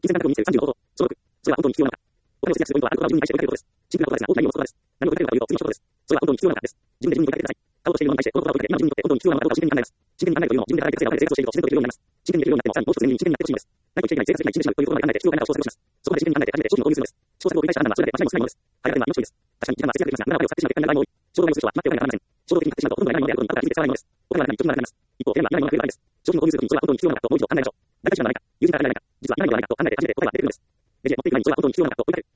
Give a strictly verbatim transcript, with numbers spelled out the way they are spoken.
金銭感覚を見つけるさんじゅうの方法。小ろく、それは本当に必要なのか。お金を節約するポイントはあることを自分に対して追いかけることです。シンプルなことですが、大きな意味を持つことです。何を答えるかというと、次の一言です。それは本当に必要なのかです。自分で自分に問いかけてください。買おうとしているものに対して、この言葉を追いかけて、今自分にとって本当に必要なのかどうかを真剣に考えます。真剣に考えるというのを自分で考えて生活をしていると自然とできるようになります。真剣にできるようになっても、さらにもう一つ全員に真剣になってほしいのです。何と言っていない生活できない一日しまうということまで考えて必要かないかを想像します。そこまで真剣に考えて初めて商品を購入するのです。試行錯誤を繰り返し判断はそれで間違いも少ないものです。早くは命です。確かに時間は節約できますが、無駄なお金を使ってしまって考える場合も多い。衝動買いをする人は決まってお金がかかりません。衝動的に買ってしまうとほとんどないものであることに後から気づいて使わないものです。お金の中に貯金がなくなります。一方、手間がいらないものが増える場合です。商品を購入するときにそれは本当に必要なのかともう一度考えましょう。大体手間がないか、友人から借りられないか、実はいらないものがないかと考えて初めて答えが出てくるんです。レジへ持っていく前にそれは本当に必要なのかと追いかける。